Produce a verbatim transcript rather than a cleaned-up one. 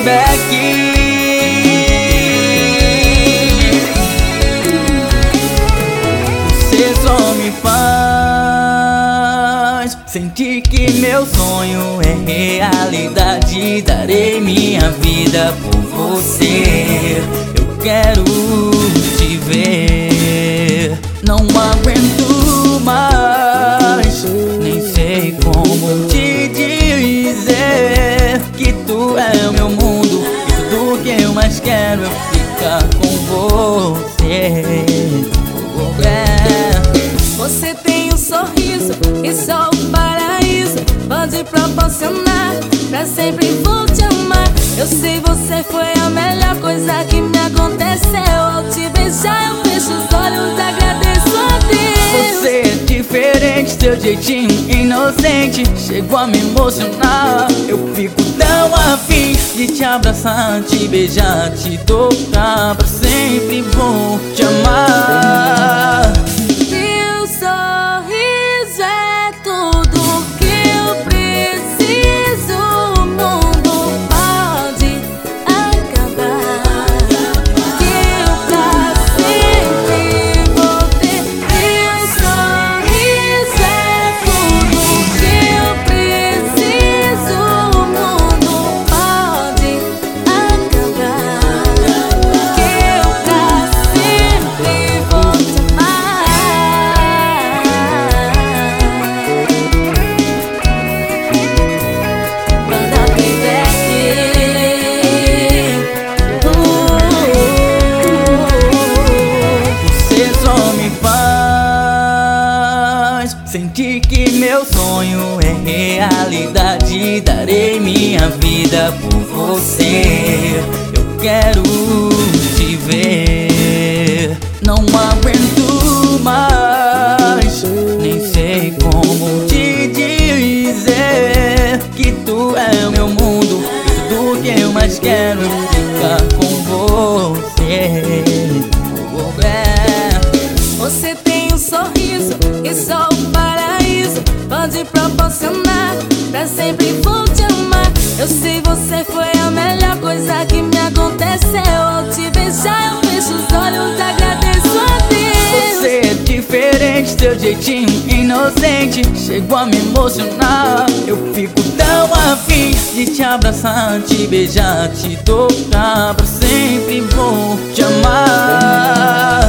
back. Você só me faz sentir que meu sonho é realidade. Darei minha vida por você. Eu quero te ver. Não aguento mais, nem sei como te dizer que tu é o meu mundo e tudo que eu mais quero é ficar com você. É. Você tem um sorriso e só o paraíso pode proporcionar. Pra sempre vou te amar. Eu sei, você foi a melhor coisa que me aconteceu. Ao te beijar eu fecho os olhos, agradeço a Deus. Você é diferente, seu jeitinho inocente chegou a me emocionar. Eu fico tão afim de te abraçar, te beijar, te tocar. Pra sempre vou te amar. Teu sorriso é tudo que eu preciso. O mundo pode acabar, que eu pra sempre vou ter. Teu sorriso é tudo que eu preciso. O mundo pode acabar, que eu pra sempre vou te amar. Banda Playback. Você só me faz sentir que meu sonho é realidade. Darei minha vida por você. Eu quero te ver. Não aguento mais, nem sei como te dizer que tu é o meu mundo e tudo que eu mais quero é ficar com você. É. Você tem um sorriso que só o paraíso pode proporcionar. Pra sempre vou te amar. Eu sei, você foi a melhor coisa que me aconteceu. Ao te beijar eu fecho os olhos, agradeço a Deus. Você é diferente, seu jeitinho inocente chegou a me emocionar. Eu fico tão afim de te abraçar, te beijar, te tocar. Pra sempre vou te amar.